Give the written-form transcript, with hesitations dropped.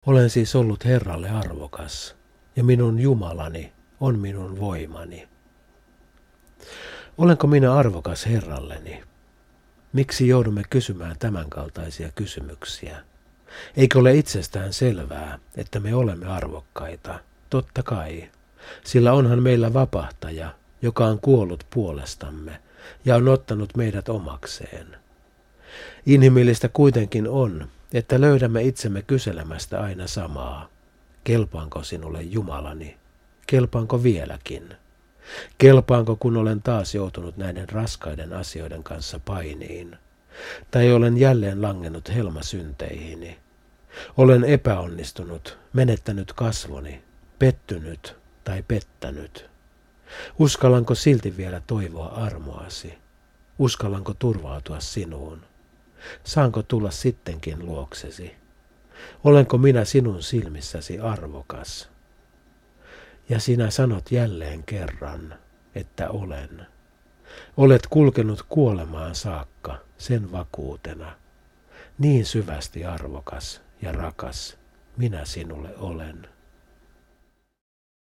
Olen siis ollut Herralle arvokas, ja minun Jumalani on minun voimani. Olenko minä arvokas Herralleni? Miksi joudumme kysymään tämänkaltaisia kysymyksiä? Eikö ole itsestään selvää, että me olemme arvokkaita? Totta kai, sillä onhan meillä vapahtaja, joka on kuollut puolestamme ja on ottanut meidät omakseen. Inhimillistä kuitenkin on, että löydämme itsemme kyselemästä aina samaa. Kelpaanko sinulle Jumalani? Kelpaanko vieläkin? Kelpaanko, kun olen taas joutunut näiden raskaiden asioiden kanssa painiin? Tai olen jälleen langennut helmasynteihin? Olen epäonnistunut, menettänyt kasvoni, pettynyt tai pettänyt. Uskallanko silti vielä toivoa armoasi? Uskallanko turvautua sinuun? Saanko tulla sittenkin luoksesi? Olenko minä sinun silmissäsi arvokas? Ja sinä sanot jälleen kerran, että olen. Olet kulkenut kuolemaan saakka sen vakuutena. Niin syvästi arvokas ja rakas minä sinulle olen.